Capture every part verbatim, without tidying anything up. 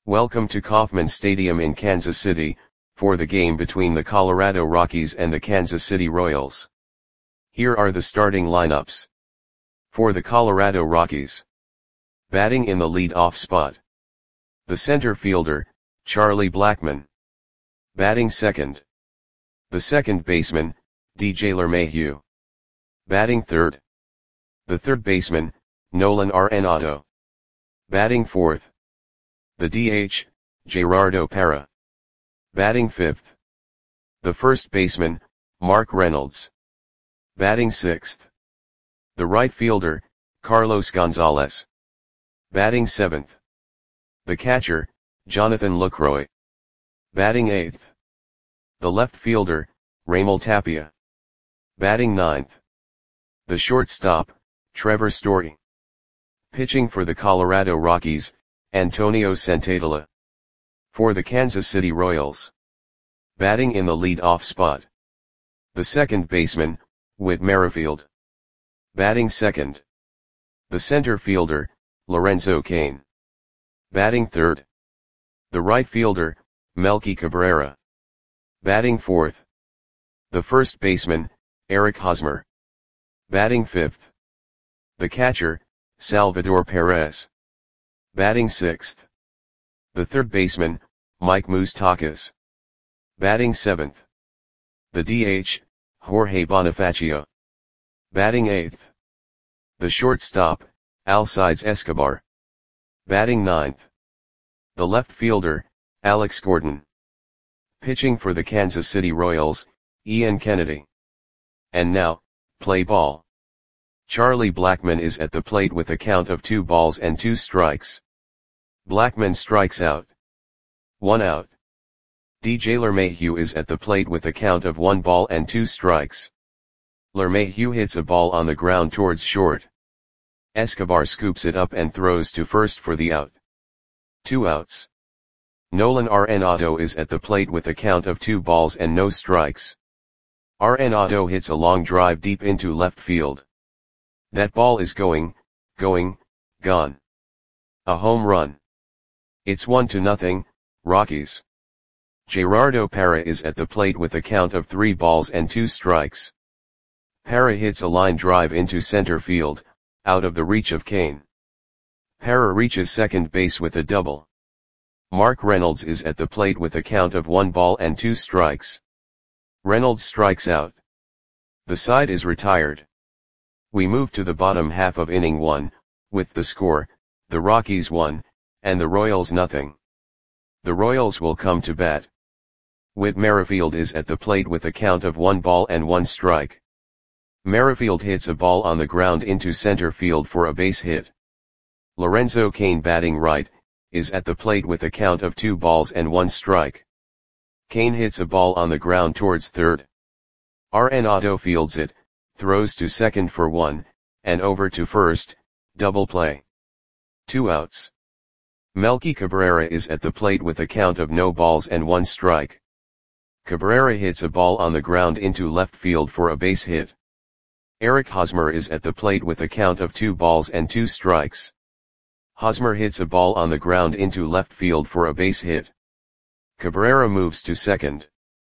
Welcome to Kauffman Stadium in Kansas City, for the game between the Colorado Rockies and the Kansas City Royals. Here are the starting lineups. For the Colorado Rockies. Batting in the lead-off spot. The center fielder, Charlie Blackmon. Batting second. The second baseman, D J LeMahieu. Batting third. The third baseman, Nolan Arenado. Batting fourth. The D H, Gerardo Parra. Batting fifth. The first baseman, Mark Reynolds. Batting sixth. The right fielder, Carlos Gonzalez. Batting seventh. The catcher, Jonathan Lucroy. Batting eighth. The left fielder, Raimel Tapia. Batting ninth. The shortstop, Trevor Story. Pitching for the Colorado Rockies, Antonio Senzatela. For the Kansas City Royals. Batting in the lead-off spot. The second baseman, Whit Merrifield. Batting second. The center fielder, Lorenzo Cain. Batting third. The right fielder, Melky Cabrera. Batting fourth. The first baseman, Eric Hosmer. Batting fifth. The catcher, Salvador Perez. Batting sixth. The third baseman, Mike Moustakas. Batting seventh. The D H, Jorge Bonifacio. Batting eighth. The shortstop, Alcides Escobar. Batting ninth. The left fielder, Alex Gordon. Pitching for the Kansas City Royals, Ian Kennedy. And now, play ball. Charlie Blackmon is at the plate with a count of two balls and two strikes. Blackmon strikes out. One out. D J LeMahieu is at the plate with a count of one ball and two strikes. LeMahieu hits a ball on the ground towards short. Escobar scoops it up and throws to first for the out. Two outs. Nolan Arenado is at the plate with a count of two balls and no strikes. Arenado hits a long drive deep into left field. That ball is going, going, gone. A home run. It's one to nothing, Rockies. Gerardo Parra is at the plate with a count of three balls and two strikes. Parra hits a line drive into center field, out of the reach of Cain. Parra reaches second base with a double. Mark Reynolds is at the plate with a count of one ball and two strikes. Reynolds strikes out. The side is retired. We move to the bottom half of inning one, with the score, the Rockies one, and the Royals nothing. The Royals will come to bat. Whit Merrifield is at the plate with a count of one ball and one strike. Merrifield hits a ball on the ground into center field for a base hit. Lorenzo Cain, batting right, is at the plate with a count of two balls and one strike. Cain hits a ball on the ground towards third. Arenado fields it, throws to second for one, and over to first, double play. Two outs. Melky Cabrera is at the plate with a count of no balls and one strike. Cabrera hits a ball on the ground into left field for a base hit. Eric Hosmer is at the plate with a count of two balls and two strikes. Hosmer hits a ball on the ground into left field for a base hit. Cabrera moves to second.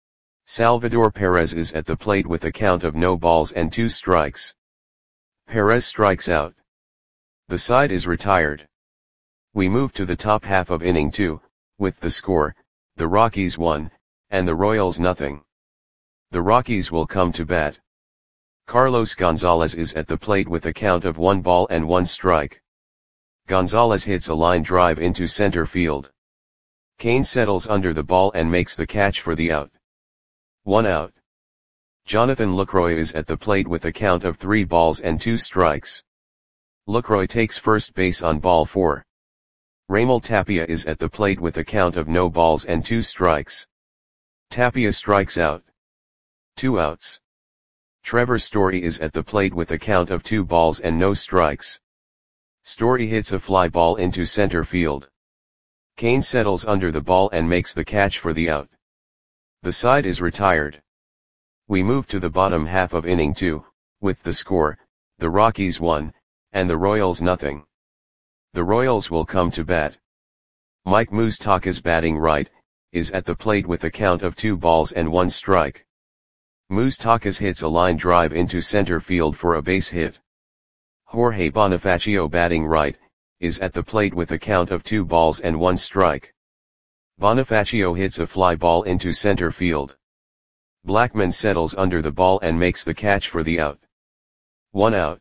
Salvador Perez is at the plate with a count of no balls and two strikes. Perez strikes out. The side is retired. We move to the top half of inning two, with the score, the Rockies one, and the Royals nothing. The Rockies will come to bat. Carlos Gonzalez is at the plate with a count of one ball and one strike. Gonzalez hits a line drive into center field. Cain settles under the ball and makes the catch for the out. One out. Jonathan Lucroy is at the plate with a count of three balls and two strikes. Lucroy takes first base on ball four. Raimel Tapia is at the plate with a count of no balls and two strikes. Tapia strikes out. Two outs. Trevor Story is at the plate with a count of two balls and no strikes. Story hits a fly ball into center field. Cain settles under the ball and makes the catch for the out. The side is retired. We move to the bottom half of inning two, with the score, the Rockies one, and the Royals nothing. The Royals will come to bat. Mike Moustakas batting right, is at the plate with a count of two balls and one strike. Moustakas hits a line drive into center field for a base hit. Jorge Bonifacio batting right, is at the plate with a count of two balls and one strike. Bonifacio hits a fly ball into center field. Blackman settles under the ball and makes the catch for the out. One out.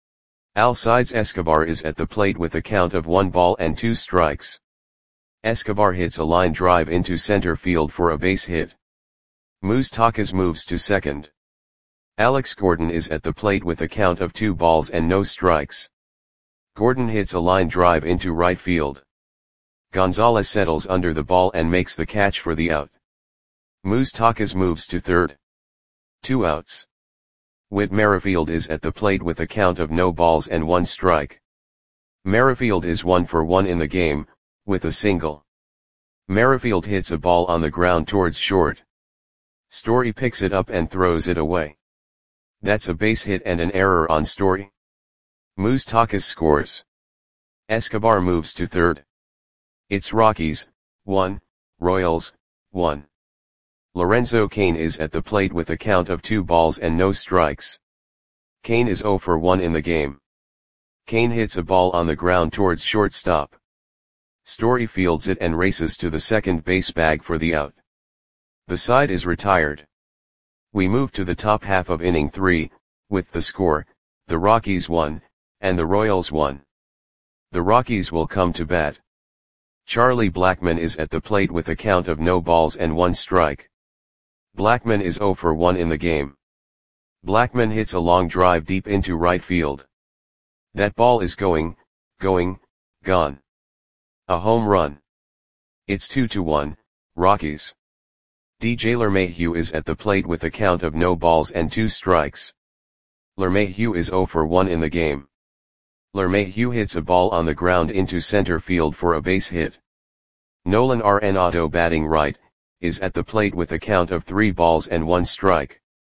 Alcides Escobar is at the plate with a count of one ball and two strikes. Escobar hits a line drive into center field for a base hit. Moustakas moves to second. Alex Gordon is at the plate with a count of two balls and no strikes. Gordon hits a line drive into right field. Gonzalez settles under the ball and makes the catch for the out. Moustakas moves to third. Two outs. Whit Merrifield is at the plate with a count of no balls and one strike. Merrifield is one for one in the game, with a single. Merrifield hits a ball on the ground towards short. Story picks it up and throws it away. That's a base hit and an error on Story. Moustakas scores. Escobar moves to third. It's Rockies, one, Royals, one. Lorenzo Cain is at the plate with a count of two balls and no strikes. Cain is zero for one in the game. Cain hits a ball on the ground towards shortstop. Story fields it and races to the second base bag for the out. The side is retired. We move to the top half of inning three, with the score, the Rockies won, and the Royals won. The Rockies will come to bat. Charlie Blackmon is at the plate with a count of no balls and one strike. Blackmon is zero for one in the game. Blackmon hits a long drive deep into right field. That ball is going, going, gone. A home run. It's two to one, Rockies. D J LeMahieu is at the plate with a count of no balls and two strikes. LeMahieu is zero for one in the game. LeMahieu hits a ball on the ground into center field for a base hit. Nolan Arenado batting right, is at the plate with a count of three balls and one strike.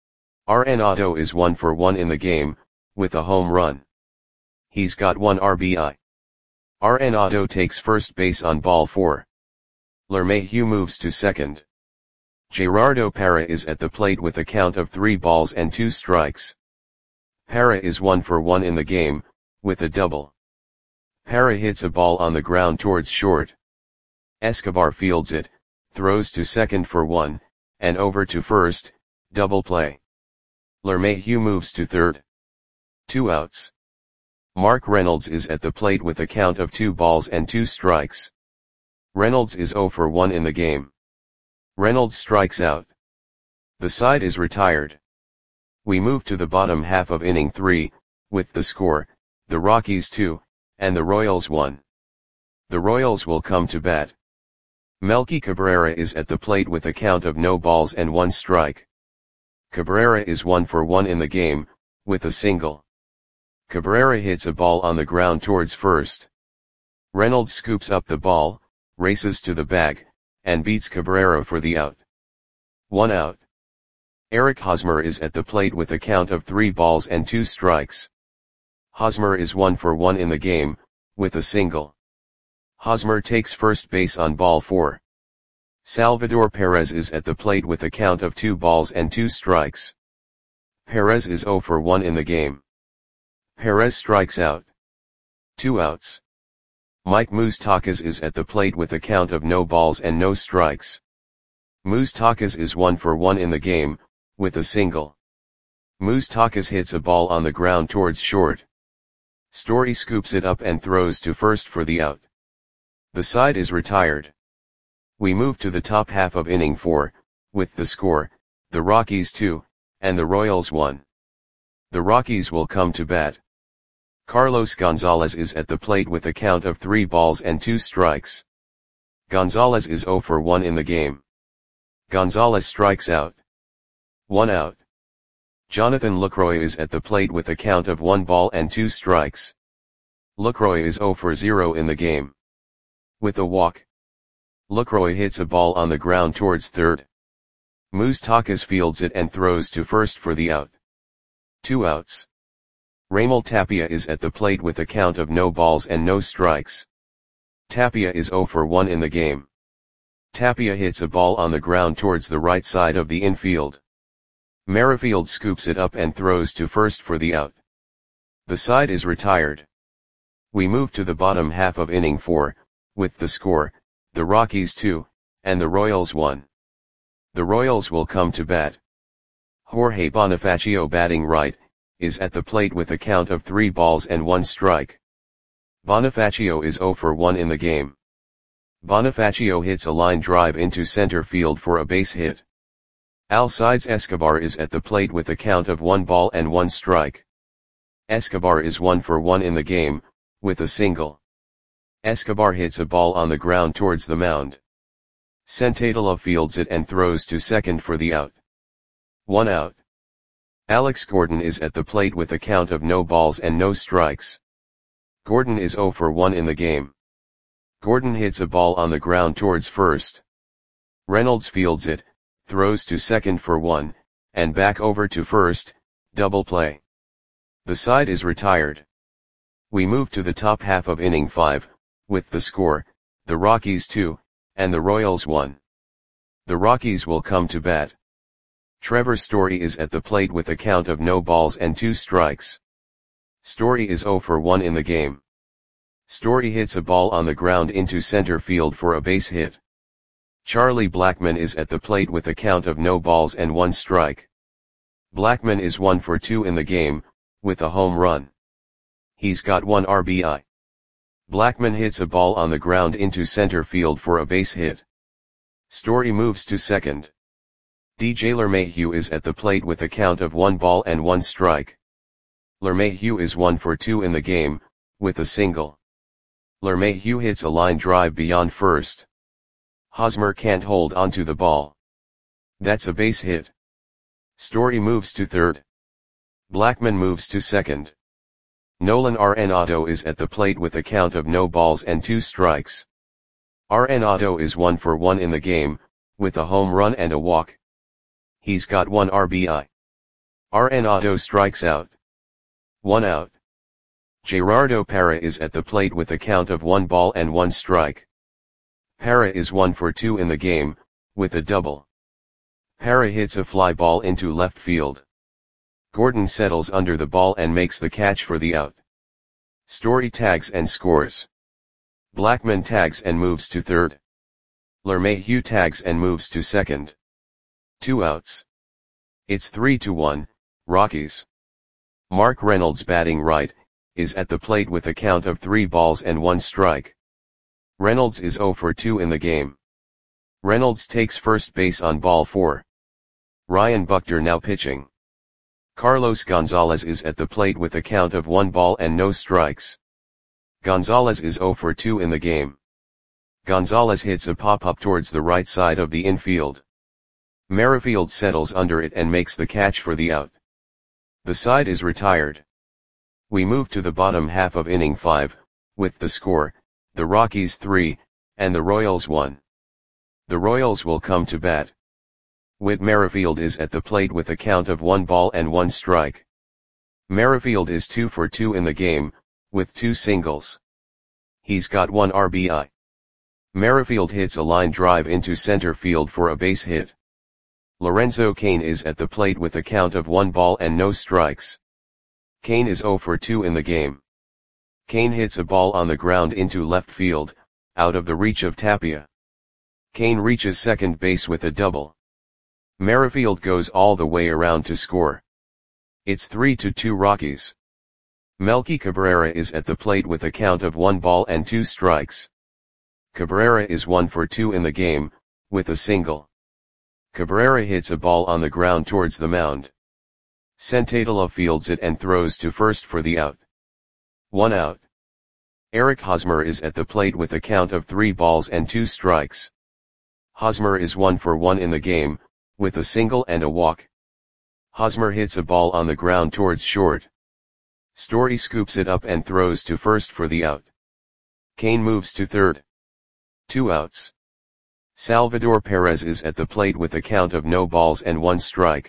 Arenado is one for one in the game, with a home run. He's got one R B I. Arenado takes first base on ball four. LeMahieu moves to second. Gerardo Parra is at the plate with a count of three balls and two strikes. Parra is one for one in the game, with a double. Parra hits a ball on the ground towards short. Escobar fields it, throws to second for one, and over to first, double play. LeMahieu moves to third. Two outs. Mark Reynolds is at the plate with a count of two balls and two strikes. Reynolds is zero for one in the game. Reynolds strikes out. The side is retired. We move to the bottom half of inning three, with the score, the Rockies two, and the Royals one. The Royals will come to bat. Melky Cabrera is at the plate with a count of no balls and one strike. Cabrera is one for one in the game, with a single. Cabrera hits a ball on the ground towards first. Reynolds scoops up the ball, races to the bag, and beats Cabrera for the out. One out. Eric Hosmer is at the plate with a count of three balls and two strikes. Hosmer is one for one in the game, with a single. Hosmer takes first base on ball four. Salvador Perez is at the plate with a count of two balls and two strikes. Perez is zero for one in the game. Perez strikes out. Two outs. Mike Moustakas is at the plate with a count of no balls and no strikes. Moustakas is one for one in the game, with a single. Moustakas hits a ball on the ground towards short. Story scoops it up and throws to first for the out. The side is retired. We move to the top half of inning four, with the score, the Rockies two, and the Royals one. The Rockies will come to bat. Carlos Gonzalez is at the plate with a count of three balls and two strikes. Gonzalez is zero for one in the game. Gonzalez strikes out. One out. Jonathan Lucroy is at the plate with a count of one ball and two strikes. Lucroy is zero for zero in the game. With a walk. Lucroy hits a ball on the ground towards third. Moustakas fields it and throws to first for the out. Two outs. Raimel Tapia is at the plate with a count of no balls and no strikes. Tapia is zero for one in the game. Tapia hits a ball on the ground towards the right side of the infield. Merrifield scoops it up and throws to first for the out. The side is retired. We move to the bottom half of inning four, with the score, the Rockies two, and the Royals one. The Royals will come to bat. Jorge Bonifacio, batting right, is at the plate with a count of three balls and one strike. Bonifacio is zero for one in the game. Bonifacio hits a line drive into center field for a base hit. Alcides Escobar is at the plate with a count of one ball and one strike. Escobar is one for one in the game, with a single. Escobar hits a ball on the ground towards the mound. Centadela fields it and throws to second for the out. One out. Alex Gordon is at the plate with a count of no balls and no strikes. Gordon is zero for one in the game. Gordon hits a ball on the ground towards first. Reynolds fields it, throws to second for one, and back over to first, double play. The side is retired. We move to the top half of inning five, with the score, the Rockies two, and the Royals one. The Rockies will come to bat. Trevor Story is at the plate with a count of no balls and two strikes. Story is zero for one in the game. Story hits a ball on the ground into center field for a base hit. Charlie Blackmon is at the plate with a count of no balls and one strike. Blackmon is one for two in the game, with a home run. He's got one R B I. Blackmon hits a ball on the ground into center field for a base hit. Story moves to second. D J LeMahieu is at the plate with a count of one ball and one strike. LeMahieu is one for two in the game, with a single. LeMahieu hits a line drive beyond first. Hosmer can't hold onto the ball. That's a base hit. Story moves to third. Blackmon moves to second. Nolan Arenado is at the plate with a count of no balls and two strikes. Arenado is one for one in the game, with a home run and a walk. He's got one R B I. Arenado strikes out. One out. Gerardo Parra is at the plate with a count of one ball and one strike. Parra is one for two in the game, with a double. Parra hits a fly ball into left field. Gordon settles under the ball and makes the catch for the out. Story tags and scores. Blackmon tags and moves to third. LeMahieu tags and moves to second. Two outs. It's three to one, Rockies. Mark Reynolds, batting right, is at the plate with a count of three balls and one strike. Reynolds is zero for two in the game. Reynolds takes first base on ball four. Ryan Buckner now pitching. Carlos Gonzalez is at the plate with a count of one ball and no strikes. Gonzalez is zero for two in the game. Gonzalez hits a pop-up towards the right side of the infield. Merrifield settles under it and makes the catch for the out. The side is retired. We move to the bottom half of inning five, with the score, the Rockies three, and the Royals one. The Royals will come to bat. Whit Merrifield is at the plate with a count of one ball and one strike. Merrifield is two for two in the game, with two singles. He's got one R B I. Merrifield hits a line drive into center field for a base hit. Lorenzo Cain is at the plate with a count of one ball and no strikes. Cain is zero for two in the game. Cain hits a ball on the ground into left field, out of the reach of Tapia. Cain reaches second base with a double. Merrifield goes all the way around to score. It's three to two Rockies. Melky Cabrera is at the plate with a count of one ball and two strikes. Cabrera is one for two in the game, with a single. Cabrera hits a ball on the ground towards the mound. Centadela fields it and throws to first for the out. One out. Eric Hosmer is at the plate with a count of three balls and two strikes. Hosmer is one for one in the game, with a single and a walk. Hosmer hits a ball on the ground towards short. Story scoops it up and throws to first for the out. Cain moves to third. Two outs. Salvador Perez is at the plate with a count of no balls and one strike.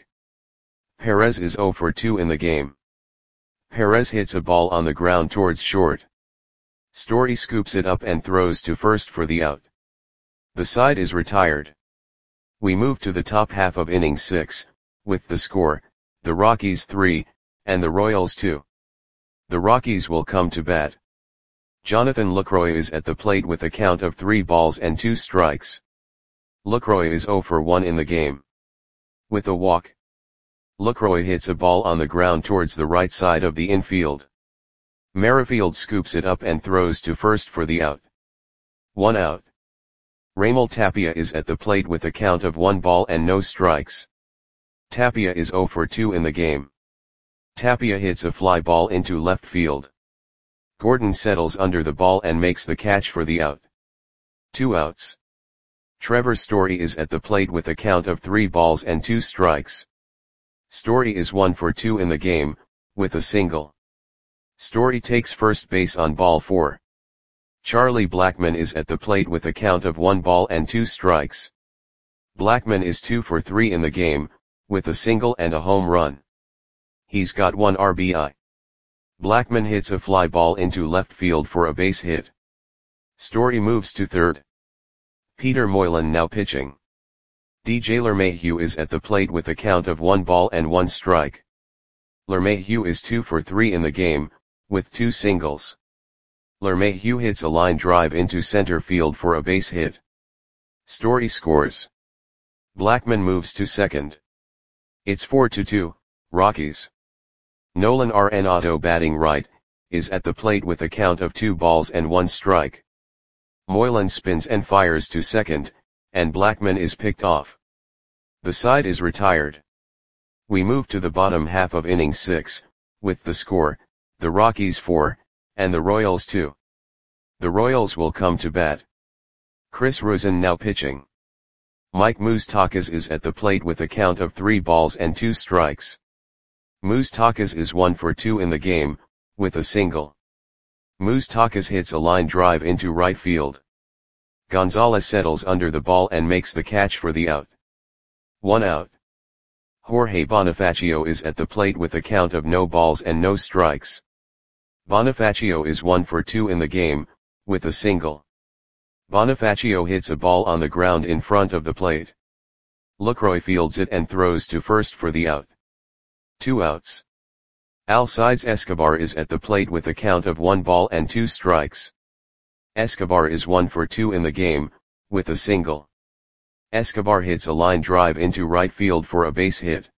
Perez is zero for two in the game. Perez hits a ball on the ground towards short. Story scoops it up and throws to first for the out. The side is retired. We move to the top half of inning six, with the score, the Rockies three, and the Royals two. The Rockies will come to bat. Jonathan Lucroy is at the plate with a count of three balls and two strikes. Lucroy is zero for one in the game. With a walk, Lucroy hits a ball on the ground towards the right side of the infield. Merrifield scoops it up and throws to first for the out. One out. Raimel Tapia is at the plate with a count of one ball and no strikes. Tapia is zero for two in the game. Tapia hits a fly ball into left field. Gordon settles under the ball and makes the catch for the out. Two outs. Trevor Story is at the plate with a count of three balls and two strikes. Story is one for two in the game, with a single. Story takes first base on ball four. Charlie Blackmon is at the plate with a count of one ball and two strikes. Blackmon is two for three in the game, with a single and a home run. He's got one R B I. Blackmon hits a fly ball into left field for a base hit. Story moves to third. Peter Moylan now pitching. D J LeMahieu is at the plate with a count of one ball and one strike. LeMahieu is two for three in the game, with two singles. LeMahieu hits a line drive into center field for a base hit. Story scores. Blackmon moves to second. It's four to two, Rockies. Nolan Arenado batting right, is at the plate with a count of two balls and one strike. Moylan spins and fires to second, and Blackmon is picked off. The side is retired. We move to the bottom half of inning six, with the score, the Rockies four, and the Royals two. The Royals will come to bat. Chris Rosen now pitching. Mike Moustakas is at the plate with a count of three balls and two strikes. Moustakas is one for two in the game, with a single. Moustakas hits a line drive into right field. Gonzalez settles under the ball and makes the catch for the out. One out. Jorge Bonifacio is at the plate with a count of no balls and no strikes. Bonifacio is one for two in the game, with a single. Bonifacio hits a ball on the ground in front of the plate. Lucroy fields it and throws to first for the out. Two outs. Alcides Escobar is at the plate with a count of one ball and two strikes. Escobar is one for two in the game, with a single. Escobar hits a line drive into right field for a base hit.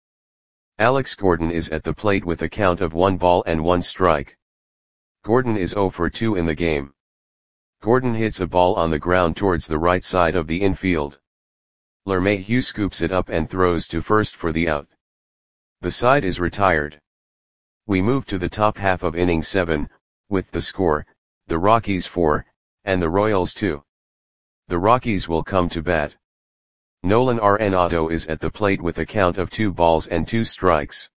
Alex Gordon is at the plate with a count of one ball and one strike. Gordon is zero for two in the game. Gordon hits a ball on the ground towards the right side of the infield. LeMahieu scoops it up and throws to first for the out. The side is retired. We move to the top half of inning seven, with the score, the Rockies four, and the Royals two. The Rockies will come to bat. Nolan Arenado is at the plate with a count of two balls and two strikes.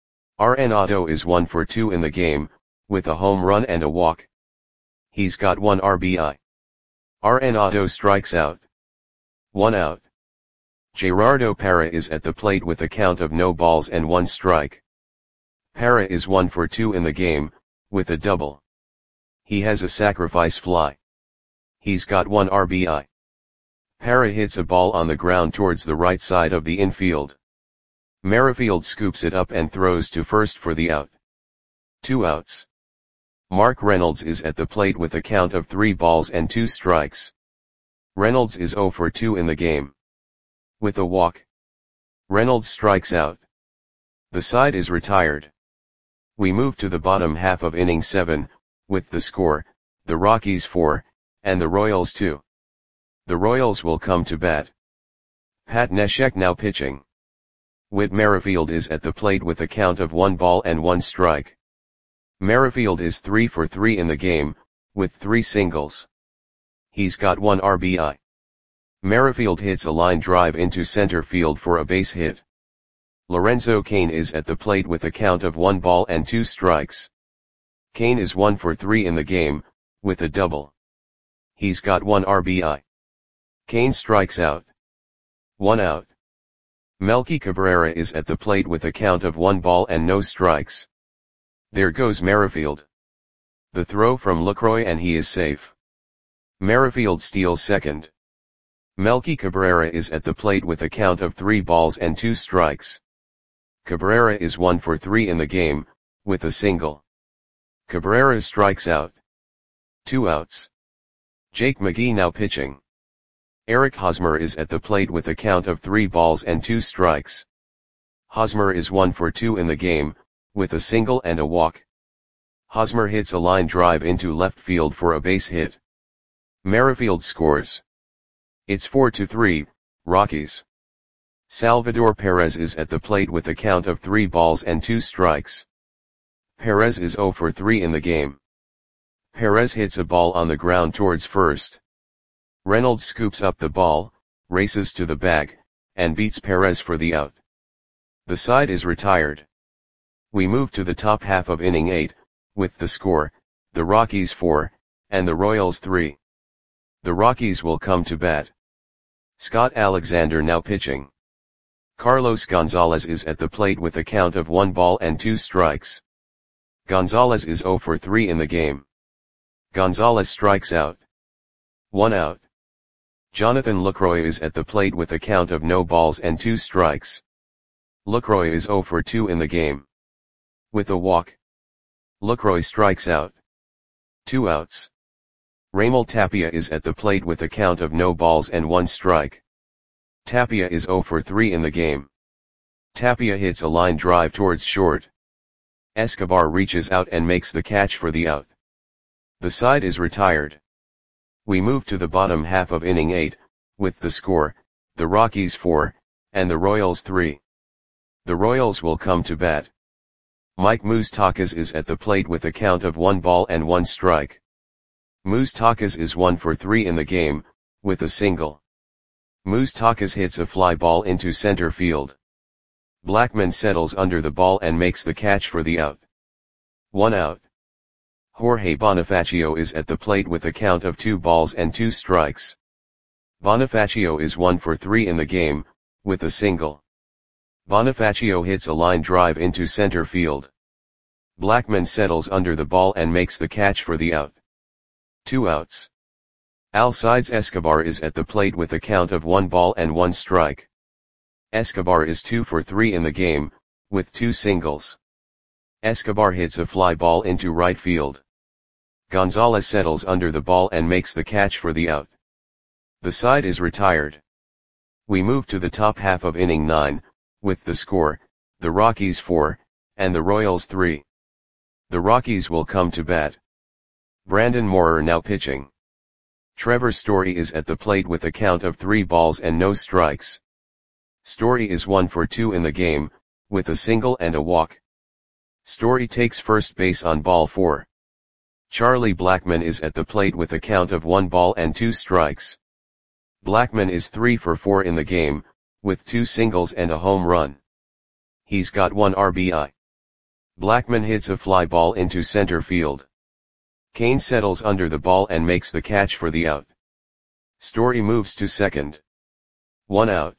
Arenado is one for two in the game, with a home run and a walk. He's got one R B I. Arenado strikes out. One out. Gerardo Parra is at the plate with a count of no balls and one strike. Parra is one for two in the game, with a double. He has a sacrifice fly. He's got one R B I. Parra hits a ball on the ground towards the right side of the infield. Merrifield scoops it up and throws to first for the out. Two outs. Mark Reynolds is at the plate with a count of three balls and two strikes. Reynolds is zero for two in the game. With a walk, Reynolds strikes out. The side is retired. We move to the bottom half of inning seven, with the score, the Rockies four, and the Royals two. The Royals will come to bat. Pat Neshek now pitching. Whit Merrifield is at the plate with a count of one ball and one strike. Merrifield is three for three in the game, with three singles. He's got one R B I. Merrifield hits a line drive into center field for a base hit. Lorenzo Cain is at the plate with a count of one ball and two strikes. Cain is one for three in the game, with a double. He's got one R B I. Cain strikes out. One out. Melky Cabrera is at the plate with a count of one ball and no strikes. There goes Merrifield. The throw from Lucroy and he is safe. Merrifield steals second. Melky Cabrera is at the plate with a count of three balls and two strikes. Cabrera is one for three in the game, with a single. Cabrera strikes out. Two outs. Jake McGee now pitching. Eric Hosmer is at the plate with a count of three balls and two strikes. Hosmer is one for two in the game, with a single and a walk. Hosmer hits a line drive into left field for a base hit. Merrifield scores. It's four to three, Rockies. Salvador Perez is at the plate with a count of three balls and two strikes. Perez is zero for three in the game. Perez hits a ball on the ground towards first. Reynolds scoops up the ball, races to the bag, and beats Perez for the out. The side is retired. We move to the top half of inning eight, with the score, the Rockies four, and the Royals three. The Rockies will come to bat. Scott Alexander now pitching. Carlos Gonzalez is at the plate with a count of one ball and two strikes. Gonzalez is zero for three in the game. Gonzalez strikes out. One out. Jonathan Lucroy is at the plate with a count of no balls and two strikes. Lucroy is zero for two in the game. With a walk. Lucroy strikes out. Two outs. Raimel Tapia is at the plate with a count of no balls and one strike. Tapia is zero for three in the game. Tapia hits a line drive towards short. Escobar reaches out and makes the catch for the out. The side is retired. We move to the bottom half of inning eight, with the score, the Rockies four, and the Royals three. The Royals will come to bat. Mike Moustakas is at the plate with a count of one ball and one strike. Moustakas is one for three in the game, with a single. Moustakas hits a fly ball into center field. Blackman settles under the ball and makes the catch for the out. One out. Jorge Bonifacio is at the plate with a count of two balls and two strikes. Bonifacio is one for three in the game, with a single. Bonifacio hits a line drive into center field. Blackman settles under the ball and makes the catch for the out. Two outs. Alcides Escobar is at the plate with a count of one ball and one strike. Escobar is two for three in the game, with two singles. Escobar hits a fly ball into right field. Gonzalez settles under the ball and makes the catch for the out. The side is retired. We move to the top half of inning nine, with the score, the Rockies four, and the Royals three. The Rockies will come to bat. Brandon Moorer now pitching. Trevor Story is at the plate with a count of three balls and no strikes. Story is one for two in the game, with a single and a walk. Story takes first base on ball four. Charlie Blackman is at the plate with a count of one ball and two strikes. Blackman is three for four in the game, with two singles and a home run. He's got one R B I. Blackman hits a fly ball into center field. Kane settles under the ball and makes the catch for the out. Story moves to second. One out.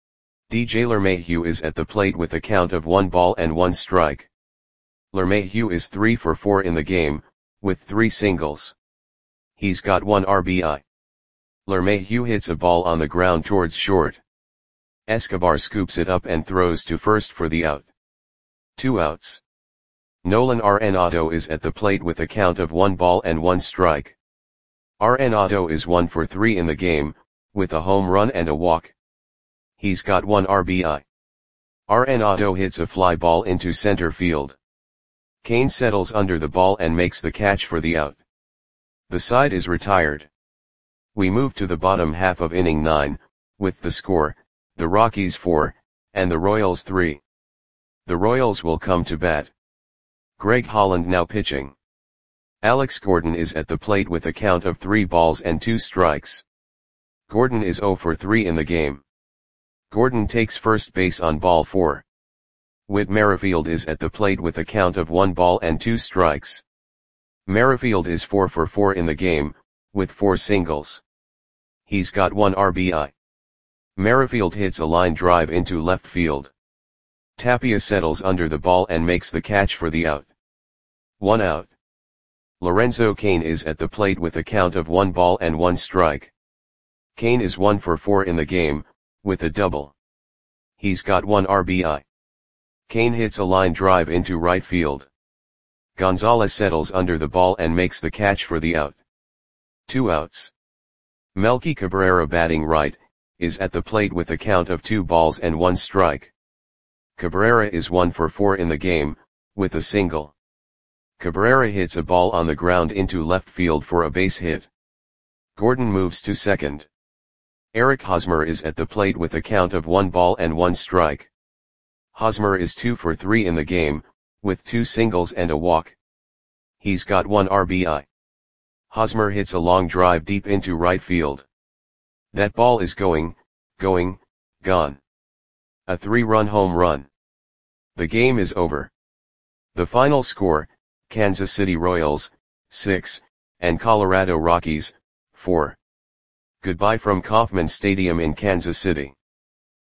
D J LeMahieu is at the plate with a count of one ball and one strike. LeMahieu is three for four in the game, with three singles. He's got one R B I. LeMahieu hits a ball on the ground towards short. Escobar scoops it up and throws to first for the out. Two outs. Nolan Arenado is at the plate with a count of one ball and one strike. Arenado is one for three in the game, with a home run and a walk. He's got one R B I. Arenado hits a fly ball into center field. Kane settles under the ball and makes the catch for the out. The side is retired. We move to the bottom half of inning nine, with the score, the Rockies four, and the Royals three. The Royals will come to bat. Greg Holland now pitching. Alex Gordon is at the plate with a count of three balls and two strikes. Gordon is zero for three in the game. Gordon takes first base on ball four. Whit Merrifield is at the plate with a count of one ball and two strikes. Merrifield is four for four in the game, with four singles. He's got one R B I. Merrifield hits a line drive into left field. Tapia settles under the ball and makes the catch for the out. One out. Lorenzo Cain is at the plate with a count of one ball and one strike. Cain is one for four in the game, with a double. He's got one R B I. Cain hits a line drive into right field. Gonzalez settles under the ball and makes the catch for the out. Two outs. Melky Cabrera, batting right, is at the plate with a count of two balls and one strike. Cabrera is one for four in the game, with a single. Cabrera hits a ball on the ground into left field for a base hit. Gordon moves to second. Eric Hosmer is at the plate with a count of one ball and one strike. Hosmer is two for three in the game, with two singles and a walk. He's got one R B I. Hosmer hits a long drive deep into right field. That ball is going, going, gone. A three-run home run. The game is over. The final score, Kansas City Royals, six, and Colorado Rockies, four. Goodbye from Kauffman Stadium in Kansas City.